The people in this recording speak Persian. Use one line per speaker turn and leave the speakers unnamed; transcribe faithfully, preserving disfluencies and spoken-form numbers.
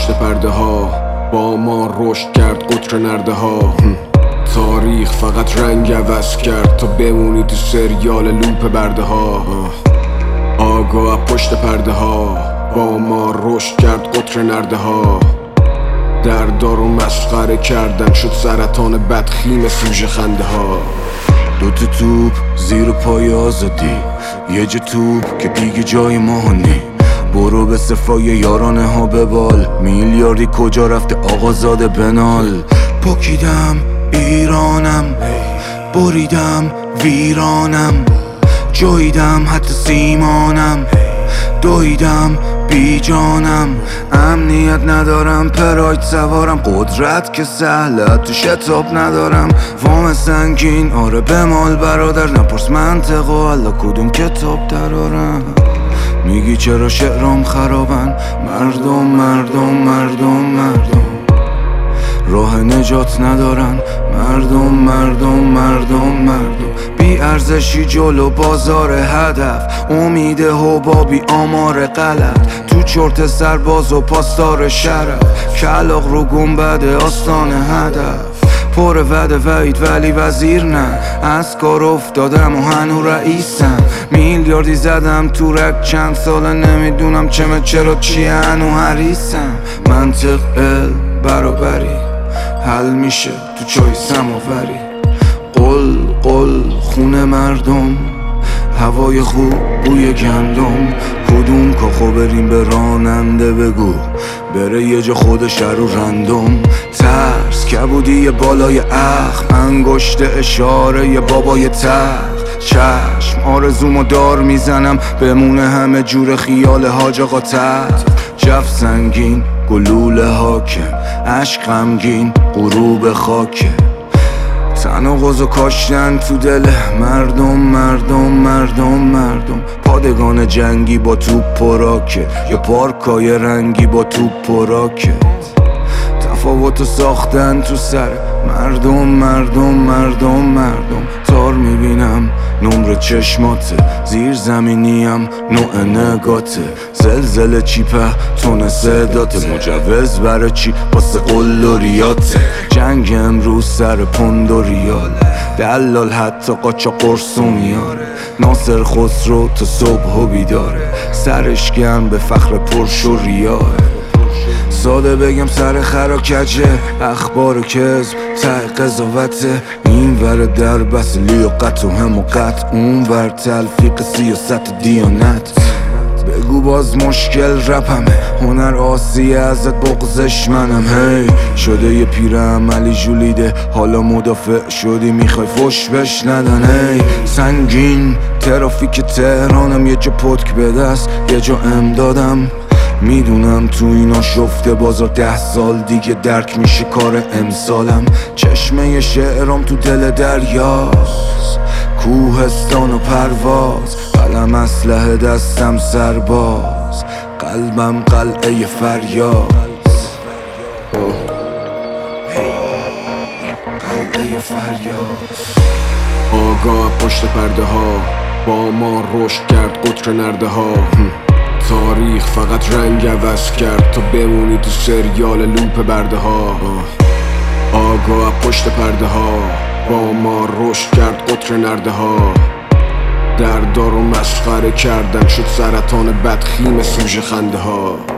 پشت پرده ها با ما رشد کرد قطر نرده ها. تاریخ فقط رنگ عوض کرد تا بمونی تو سریال لوپ برده ها. آگاه پشت پرده ها با ما رشد کرد قطر نرده ها. در دارو مسخره کردن شد سرطان بدخیم سوژه خنده ها.
دوتا توپ زیر پای آزادی، یه جا توپ که دیگه جای ما نی. برو به صفای یارانه ها ببال، میلیاردی کجا رفته آقازاده بنال. پاکیدم ایرانم، بریدم ویرانم، جاییدم حتی سیمانم، دویدم بی جانم. امنیت ندارم، پراید سوارم، قدرت که سهله تو شتاب ندارم. وام سنگین آره بمال برادر، نپرس منطق و حالا کدوم کتاب درارم. میگی چرا شعرام خرابن، مردم مردم مردم مردم راه نجات ندارن. مردم مردم مردم مردم بی ارزشی جلو بازار هدف، امید حبابی آمار غلط، تو چرت سرباز و پاسدار شرف، کلاغ رو گنبد آستان هدف. پر وعده وعید ولی وزیر نه، از کار افتادم و هنو رئیسم. میلیاردی زدم تو رک چند ساله، نمیدونم چمه چرا چیه هنو حریصم. منطق ال برابری حل میشه تو چای سماوری. قل قل خونه مردم، هوای خوب بوی گندم. کدوم کاخو بریم به راننده بگو بره یه جا خودش رو رندم. ترس کبودی بالای اخم، انگشت اشاره ی بابای تخت. چشم آرزومو دار میزنم، بمونه همه جور خیال حاج آقا تحت. جف سنگین گلوله حاکم، عشق غمگین غروب خاکه. تناقض و کاشتن تو دل مردم مردم مردم مردم پادگان جنگی با توپ و راکت، یا پارکای رنگی با توپ و راکت. تفاوتو ساختن تو سر مردم مردم مردم مردم تار میبینم نمر چشماته، زیر زمینیم نوع نگاته. زلزله چیپه تون صداته، مجوز برای چی واسه قل و ریاته. جنگ امروز سر پوند و ریاله، دلال حتی قاچا قرص و میاره. ناصر خسرو تا صبح و بیداره، سرش گرم به فخر پرش و ریاه. ساده بگم سر خرا کجه، اخبار کذب ته قضاوته. این ور در بس لیاقت و حماقت، اون ور تلفیق سیاست دیانت. بگو باز مشکل رپمه، هنر آسیه ازت بغزش منم. هی شده یه پیر عملی جولیده، حالا مدافع شدی میخوای فش بش ندن. هی سنگین ترافیک تهرانم، یه جا پتک به دست یه جا امدادم. میدونم تو اینا شفته بازار، ده سال دیگه درک میشه کار امسالم. چشمه شعرام تو دل دریاست، کوهستان و پرواز. قلم اسلحه دستم سرباز، قلبم قلعه فریاد. قلعه فریاد.
آگاه پشت پرده ها با ما رشد کرد قطر نرده ها. تاریخ فقط رنگ عوض کرد تا بمونی تو سریال لوپ برده ها. آگاه پشت پرده ها با ما رشد کرد قطر نرده ها. در دارو مسخره کردن شد سرطان بدخیم سوژه خنده ها.